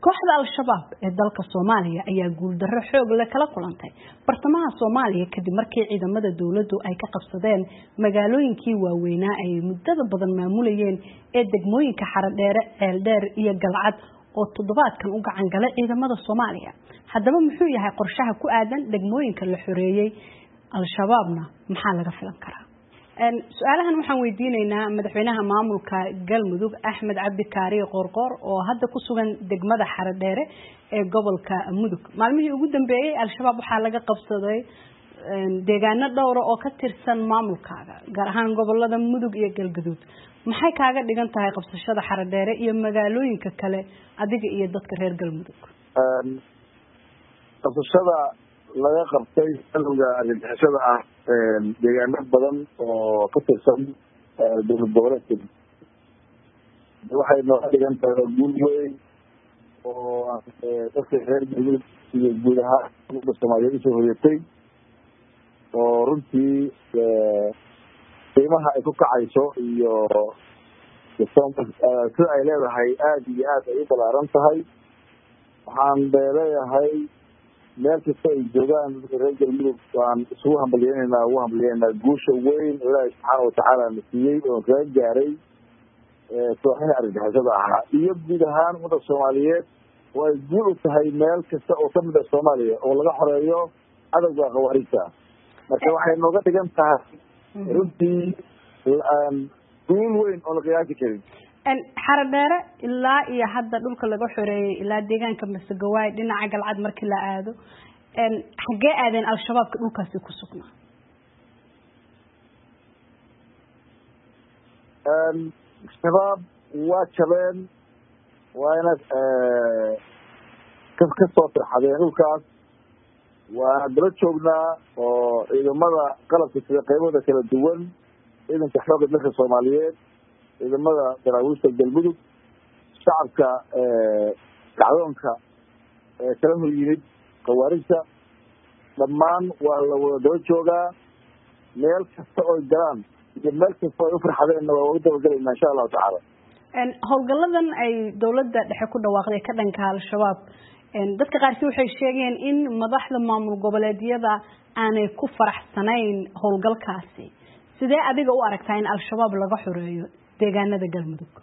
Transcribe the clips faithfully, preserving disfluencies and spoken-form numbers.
kooxda al-shabaab ee dalka Soomaaliya ayaa guuldarro xoog leh kala kulantay bartamaha Soomaaliya kadib markii ciidamada dawladdu ay ka qabsadeen magaalooyinkii waaweynaa ay muddada badan maamulayeen ee degmooyinka Xaradheere, Ceeldheer iyo Galcad oo toddobaadkan u gacan galay ciidamada Soomaaliya. Haddaba muxuu yahay qorshaha ku aadan degmooyinka la xoreeyay al-shabaabna maxaa laga filan karaa? een su'aalahan waxaan weydiinaynaa madaxweynaha maamulka Galmudug Axmed Cabdi Kaariye Qoorqoor oo hadda ku sugan degmada Xaradheere ee gobolka Mudug. Maalmihii ugu dambeeyay al-shabaab waxa laga qabsaday deegaano dhowr oo ka tirsan maamulkaaga gaar ahaan gobolada Mudug iyo Galgaduud. Maxay kaaga dhigan tahay qabsashada Xaradheere iyo magaalooyinka kale adiga iyo dadka reer Galmudug? een qabsashada laga qabtay xilliga argagixisada ah deegaano badan oo ka tirsan dowlad goboleedka waxay noo dhigan tahay guul weyn oo dadka reer Galmudug iyo guud ahaan ummadda Soomaaliyeed soo hoyatay oo runtii qiimaha ay ku kacayso iyo sida ay leedahay aad iyo aad ay u balaaran tahay. waxaan leeyahay meel kasta ay joogaan reer Galmudug waan isugu hambalyeynaa ugu hambalyeynaa guusha weyn Ilaahay subxaanahu wa tacaala na siiyey oo kaga gaaray kooxaha argagixisada ahaa iyo guud ahaan ummadda Soomaaliyeed way guul u tahay meel kasta oo kamid ah Soomaaliya oo laga xoreeyo cadawga khawaarijta. marka waxay nooga dhigan tahay runtii guul weyn oo la qiyaasi karin. een Xaradheere ilaa iyo hadda dhulka laga xoreeyay ilaa deegaanka Masagawaay dhinaca Galcad markii la aado een xagee aadeen al-shabaabka dhulkaasi ku sugnaa? een shabaab waa jabeen waana ee ka ka soo tarxadeen dhulkaas waa daba joognaa oo ciidamada qalabka sida qaybada kala duwan ciidanka xoogga dalka Soomaaliyeed ciidamada daraawiishta Galmudug shacabka kacdoonka kala hor yimid khawaarijta dhammaan waa la wada daba joogaa meel kasta oo galaan iyo meel kasta oo u farxadeenna waa ugu dabagalaynaa insha allahu tacaala. een howlgalladan ay dawladda dhexe ku dhawaaqday ka dhanka al-shabaab een dadka qaarkii waxay sheegeen in madaxda maamul goboleedyada aanay ku faraxsanayn howlgalkaasi. sidee adiga u aragtaa in al-shabaab laga xoreeyo deegaanada Galmudug?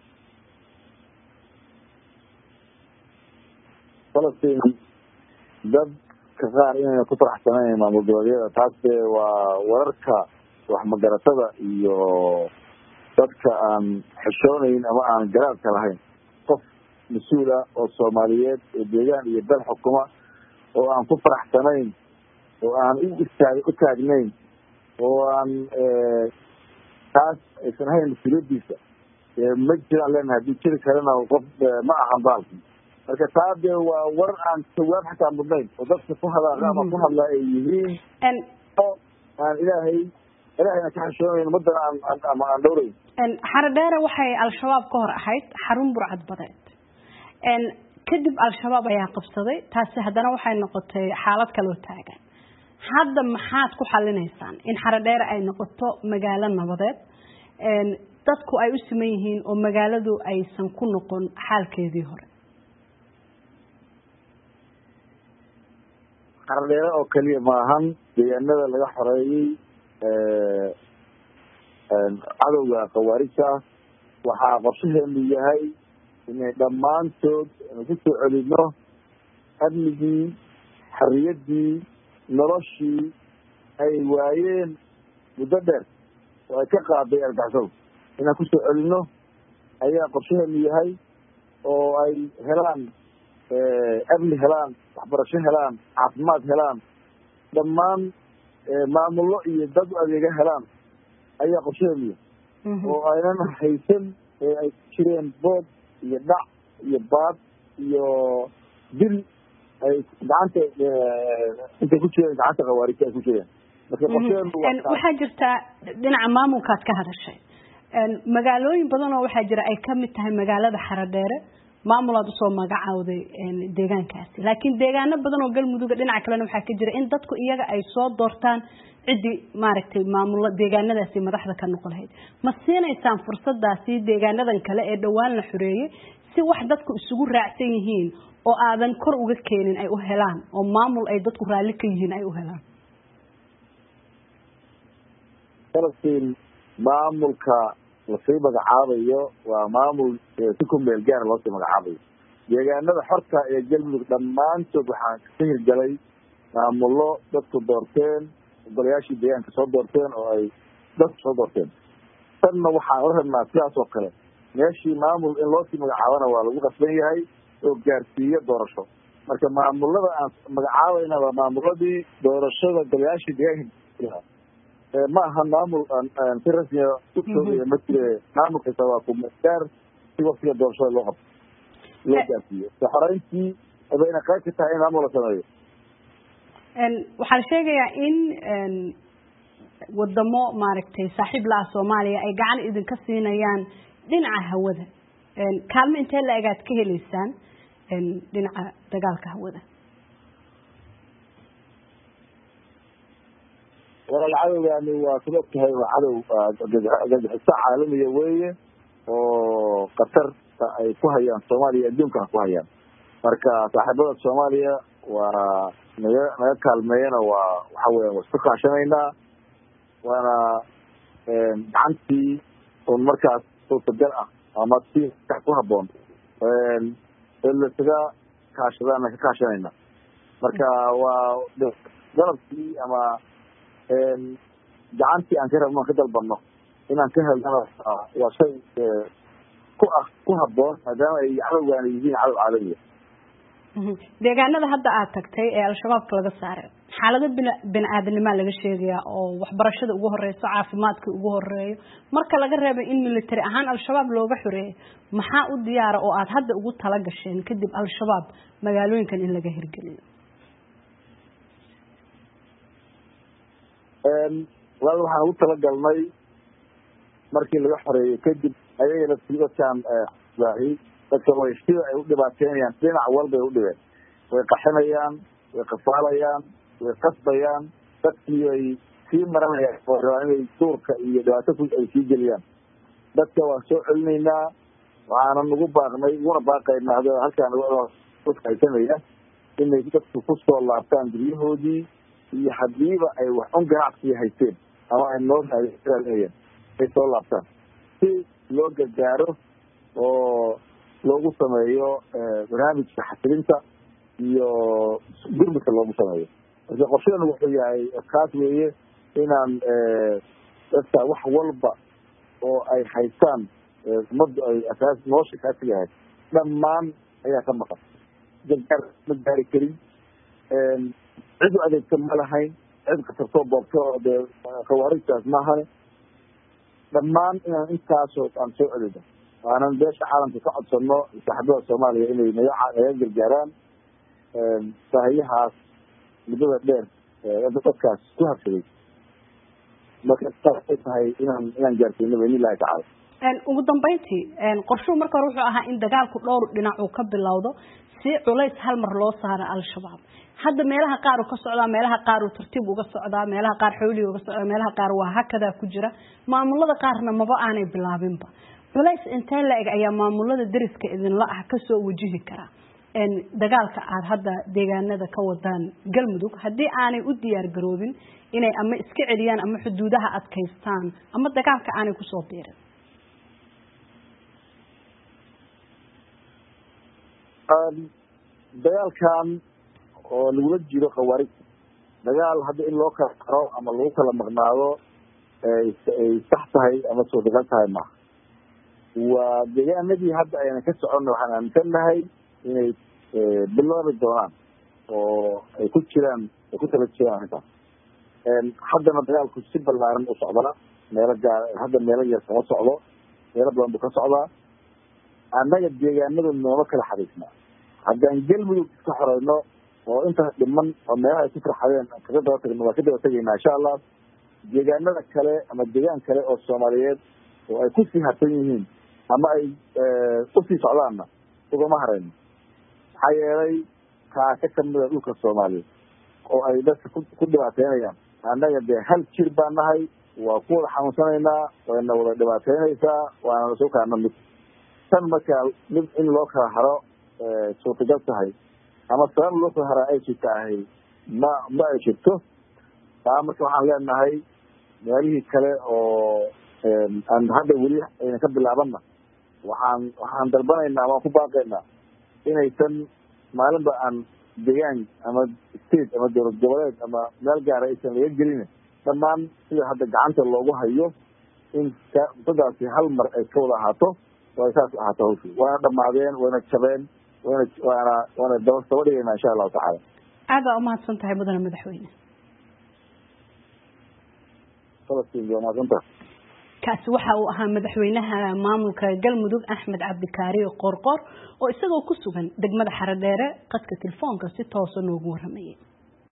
Falastiin dad ka qaar inay ku faraxsanayn maamul goboleedyada taas waa wararka wax magaratada iyo dadka aan xishoonayn ama aan garaadka lahayn. qof mas-uul ah oo Soomaaliyeed oo deegaan iyo dal xukuma oo aan ku faraxsanayn oo aan u istaag u taagnayn oo aan taas aysan ahayn mas-uuliyadiisa ma jiraan leenahay haddii jiri karana qof ma ahan baalki. marka taa dee waa war aan jawaab xataa mudnayn oo dadka ku hadaaqa ama ku hadla ay yihiin aan ilaahay ilaahayna ka xishoonayn ummadana aan ama aan dhowrayn. Xaradheere waxay al-shabaab ka hor ahayd xarun burcad badeed een kadib al-shabaab ayaa qabsaday taasi haddana waxay noqotay xaalad kale oo taagan. hadda maxaad ku xalinaysaan in Xaradheere ay noqoto magaalo nabadeed een dadku ay u siman yihiin oo magaaladu aysan ku noqon xaalkeedii hore? Xaradheere oo kaliya maahan deegaanada laga xoreeyay ee een cadawga khawaarijta waxaa qorshaheenu yahay inay dhammaantood ku soo celino amnigii xorriyaddii noloshii ay waayeen muddo dheer oo ay ka qaaday argagixisadu inaan ku soo celino ayaa qorshaheenu yahay oo ay helaan amni helaan waxbarasho helaan caafimaad helaan dhammaan maamullo iyo dad u adeega helaan ayaa qorshaheenu yahay oo aynan haysan ee ay jireen bood iyo dhac iyo baad iyo dil ay gacanta intay ku jireen gacanta khawaarijta ay ku jireen. marka qorshaheenu waxaa jirta dhinaca maamulkaad ka hadashay magaalooyin badan oo waxaa jira ay ka mid tahay magaalada Xaradheere maamulaad usoo magacaawday deegaankaasi laakiin deegaano badan oo Galmudug dhinaca kalena waxaa ka jira in dadku iyaga ay soo doortaan cidii maaragtay maamulada deegaanadaasi madaxda ka noqon lahayd. ma siinaysaan fursadaasi deegaanadan kale ee dhawaan la xoreeyay si wax dadku isugu raacsan yihiin oo aadan kor uga keenin ay u helaan oo maamul ay dadku raali ka yihiin ay u helaan Falastiin maamulka la sii magacaabayo waa maamul si ku meel gaar loo sii magacaabayo deegaanada xorta ee galmudug dhammaantood waxaan ka hirgalay maamullo dadku doorteen golayaashii deegaanka soo doorteen oo ay dadku soo doorteen tanna waxaan la rabnaa sidaas oo kale meeshii maamul in loo sii magacaabana waa lagu qasban yahay oo gaarsiiyo doorasho marka maamullada aan magacaabayna waa maamulladii doorashada golayaashii deegaanka ma aha maamul aan si rasmi ah u soo ma jire maamulka waa ku gaar si waqtiga doorashada loo qabto loo gaarsiiyo xoreyntii bayna qayb ka tahay in maamul la sameeyo waxaan sheegayaa in wadamo maaragtay saaxiib la ah Soomaaliya ay gacan idinka siinayaan dhinaca hawada kaalmo intee la egaad ka heleysaan dhinaca dagaalka hawada wala cadowgaani waa sidoo tahay waa cadow gagixisa caalamiya weeye oo qatar ay ku hayaan Soomaaliya adduunka ku hayaan marka saaxiibada Soomaaliya waa naga naga kaalmeeyana waa waxa weeye waa isku kaashanaynaa waana gacantii oo markaas suurtagal ah ama si ku habboon ilasaga kaashadana ka kaashanayna marka waa dalabkii ama gacantii aan ka rabno ka dalbano inaan ka helno waa shay ku ah ku habboon maadaama ay cadowgaani yihiin cadow caalami ah deegaanada hadda aad tagtay ee al-shabaab laga saaray xaalado bini'aadanimo laga sheegayaa oo waxbarashada ugu horeyso caafimaadka ugu horeeyo marka laga reebay in military ahaan al-shabaab looga xoreeyo maxaa u diyaara oo aad hadda ugu tala gasheen kadib al-shabaab magaalooyinkan in laga hirgeliyo walaal waxaan ugu tala galnay markii laga xoreeyo kadib ayagana sidoodan baahi dadka way sida ay u dhibaateynayaan dhinac walba ay u dhibeen way qaxinayaan way qafaalayaan way qasbayaan dadkii ay sii maranayaan oo rabaan inay duurka iyo dhibaato ku ay sii geliyaan dadka waan soo celinaynaa waxaana nagu baaqnay uguna baaqaynaa hadda halkaan haysanaya inay dadku ku soo laabtaan guryahoodii iyo hadiiba ay wax un ganacsi haysteen ama ay noo raadinayeen ay soo laabtaan si loo gargaaro oo loogu sameeyo barnaamijka xasilinta iyo gurmadka loogu sameeyo marka qorshadan wuxuu yahay kaas weeye inaan dadka wax walba oo ay haystaan ummadda ay asaas nolosha kaasi yahay dhammaan ayaa ka maqan gargaar ma gaari karin cid u adeegta ma lahayn cid kasartoo boobto oo dee khawaarijtaas maahane dhammaan inaan intaasoo aan soo celino waanan beesha caalamka ka codsano saaxiibada Soomaaliya inay naga naga gargaaraan baahiyahaas muddada dheer ee dadkaas ku habsaday marka tahay inaan inaan gaarsiino billahi ta'ala ugu dambeyntii qorshuhu marka hore wuxuu ahaa in dagaalku dhowr dhinac uu ka bilowdo si culays hal mar loo saaro al-shabaab hadda meelaha qaar uu ka socdaa meelaha qaar uu tartiib uga socdaa meelaha qaar xooli uga socdaa meelaha qaar waa hakada ku jira maamulada qaarna maba aanay bilaabinba culays intee la eg ayaa maamulada dariska idinla ah ka soo wajihi kara in dagaalka aad hadda deegaanada ka wadaan galmudug haddii aanay u diyaar garoobin inay ama iska celiyaan ama xuduudaha adkaystaan ama dagaalka aanay ku soo biirin dagaalkan oo lagu jiro qawaarij dagaal hadda in loo kala qaro ama lagu kala maqnaado ay sax tahay ama soo dagal tahay ma waa deegaanadii hadda ayna ka socono waxaan aaminsanahay inay bilaabi doonaan oo ay ku jiraan ay ku tala jiraan inta haddana dagaalku si ballaaran u socdaa meelo gaar hadda meelo yar kama socdo meelo badan buu ka socdaa annaga deegaanada nooma kala xariisnaa haddaan galmudug iska xoreyno oo intaas dhiman oo meelaha ay ku farxadeen kaga daba tagno waa ka daba tegaynaa insha allah deegaanada kale ama deegaan kale oo Soomaaliyeed oo ay ku sii harsan yihiin ama ay usii socdaanna ugama harayno maxaa yeelay kaa ka kamida dhulka Soomaaliya oo ay dadka ku dhibaateynayaan annaga dee hal jir baan nahay waa ku wada xanuunsanaynaa wayna wada dhibaateynaysaa waana soo kaana mid tan markaa mid in loo kala haro suurtagal tahay ama sabab loo kala haraa ay jirtaahay ma ma ay jirto taa marka waxaan leenahay meelihii kale oo aan hadda weli ayna ka bilaabanna waxaan waxaan dalbanaynaa waan ku baaqaynaa inaysan maalinba aan deegaan ama state ama dowlad goboleed ama meel gaara aysan laga gelin dhammaan sida hadda gacanta loogu hayo in dadaasi hal mar ay ka wada ahaato oo ay saas ahaato hawshu waana dhamaadeen waana jabeen waana waana waana daba daba dhigaynaa insha allahu tacaala aad baa umahadsan tahay mudane madaxweyne kaasi waxa uu ahaa madaxweynaha maamulka galmudug axmed cabdikaari qorqor oo isagoo ku sugan degmada Xaradheere qadka telefoonka si toos ah noogu waramayay.